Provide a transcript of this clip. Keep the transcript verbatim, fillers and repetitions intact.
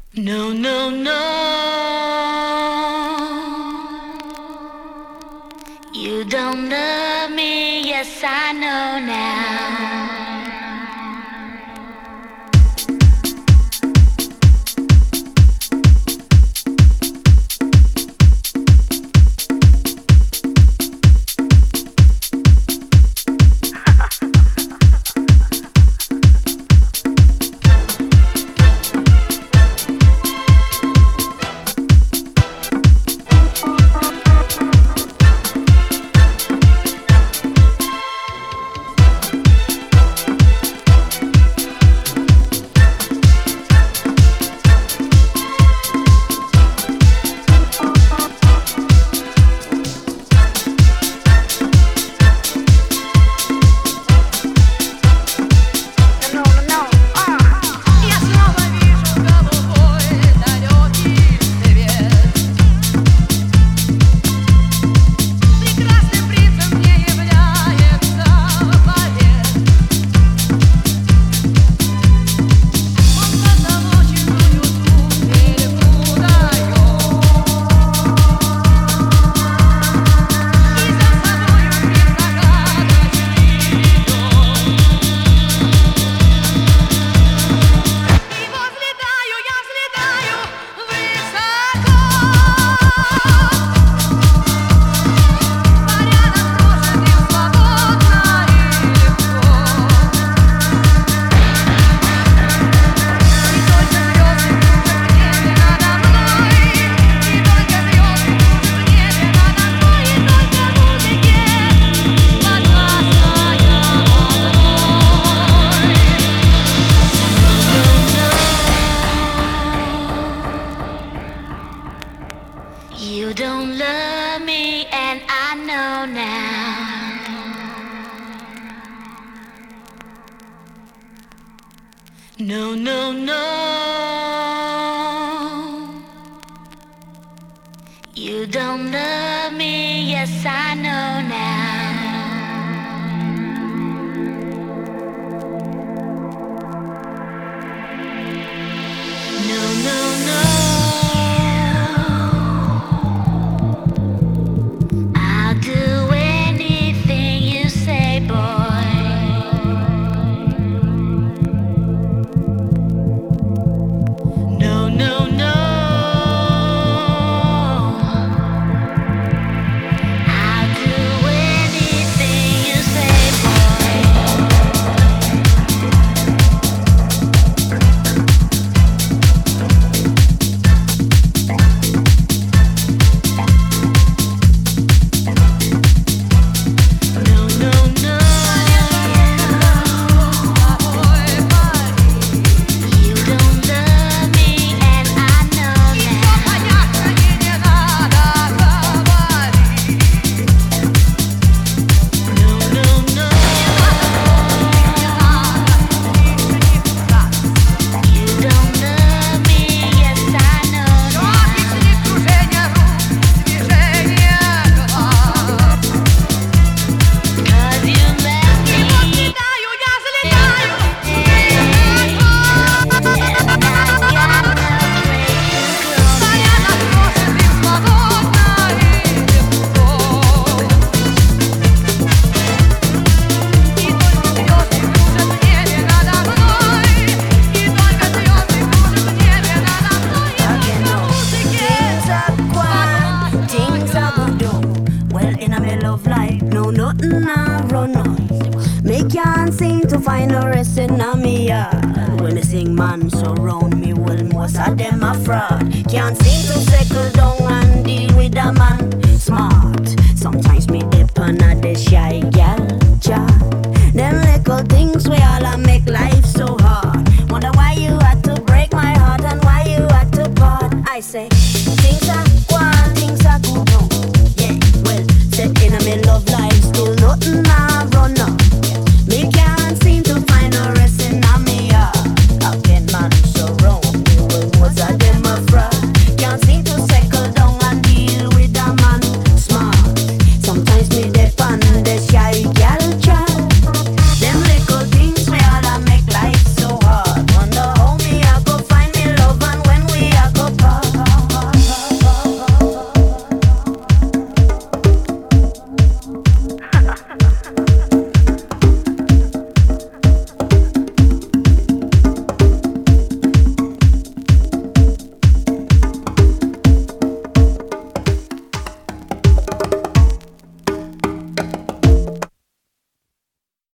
No, no, no. You don't love me, yes, I know now. You don't love me, and I know now. No, no, no. You don't love me, yes, I know now. No, no, no. Nothing I run on. Me can't seem to find no rest in me yard. When I sing man surround me, well most of them are fraud. Can't seem to settle down and deal with a man smart. Sometimes me dip on a the shy gal chat. Them little things we all a make